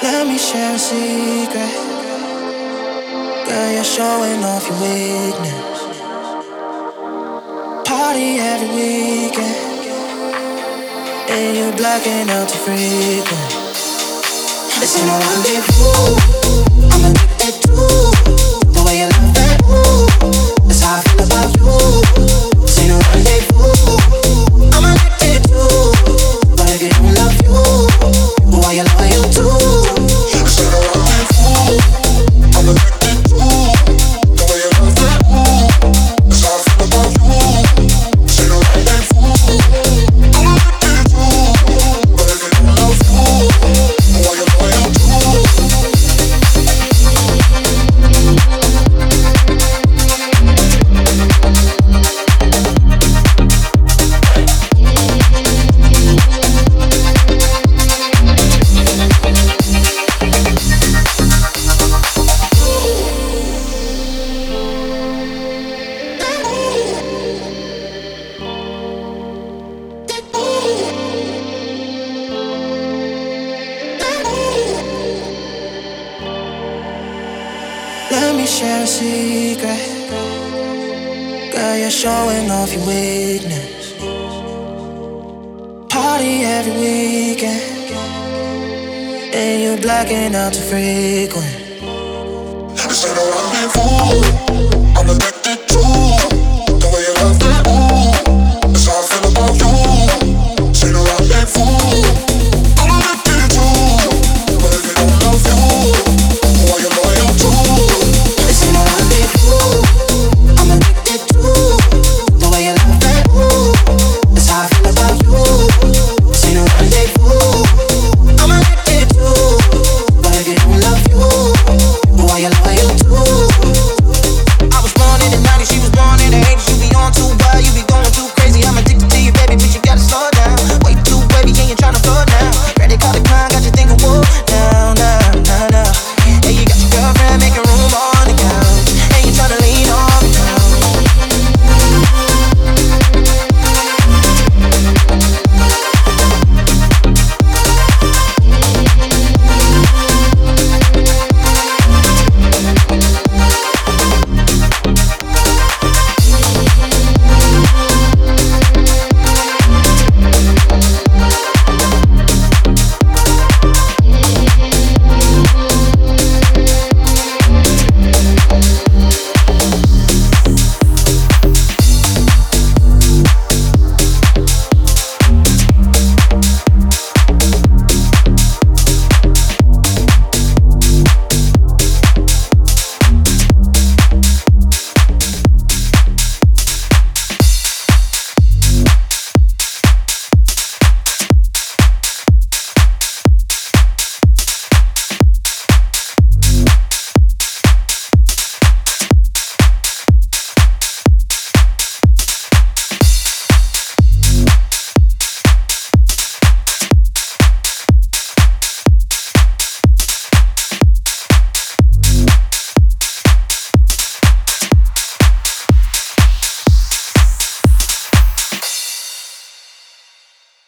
Let me share a secret. Girl, you're showing off your weakness. Party every weekend, and you're blacking out too frequent. This ain't no rendezvous. I'm addicted to the way you love that. Ooh, that's how I feel about you. This ain't no rendezvous. I'm addicted to, but if you don't love you, why you love you too? This ain't no rendezvous. I'm addicted to the way you love that. Ooh, that's how I feel about you. This ain't no rendezvous. I'm addicted to, but if you don't love you, why you love you too? Let me share a secret. Girl, you're showing off your weakness. Party every weekend, and you're blacking out too frequent. This ain't no rendezvous. I'm addicted